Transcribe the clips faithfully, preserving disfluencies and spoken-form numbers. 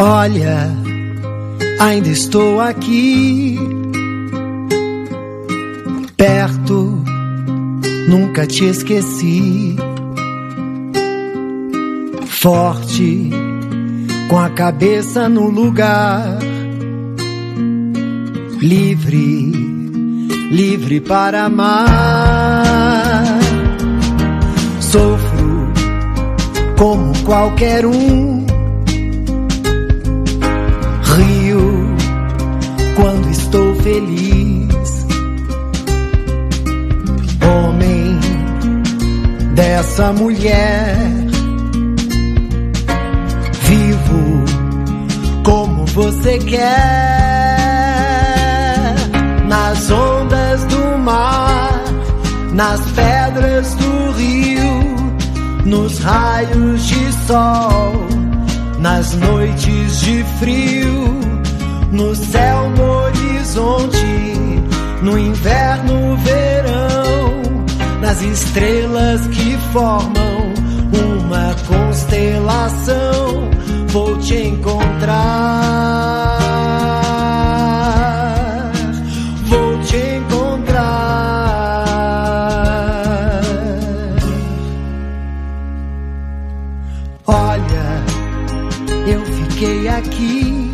Olha, ainda estou aqui, perto, nunca te esqueci. Forte, com a cabeça no lugar, livre, livre para amar. Sofro como qualquer um, rio quando estou feliz. Homem dessa mulher, vivo como você quer, nas ondas do mar, nas pedras do rio, nos raios de sol, nas noites de frio, no céu, no horizonte, no inverno, verão, nas estrelas que formam uma constelação. Vou te encontrar, vou te encontrar. Olha, eu fiquei aqui,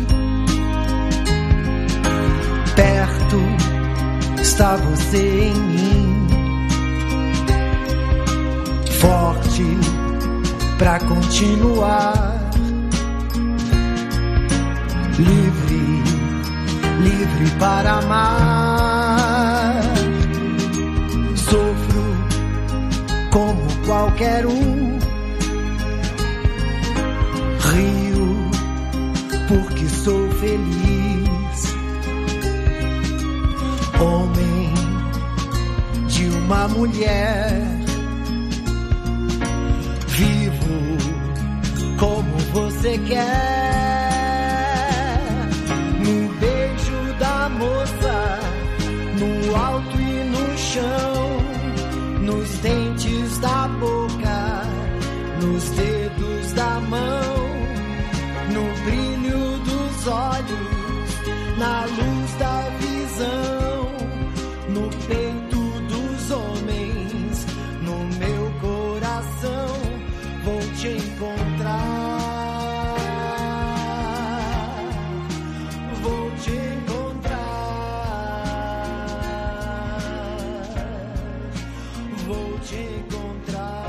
perto está você em mim, forte pra continuar. Livre, livre para amar. Sofro como qualquer um, rio porque sou feliz. Homem de uma mulher, vivo como você quer. No beijo da moça, no alto e no chão, nos dentes da boca, nos dedos da mão, no brilho dos olhos, na luz da visão, no peito dos homens, no meu coração. Vou te encontrar. Vou te encontrar, vou te encontrar.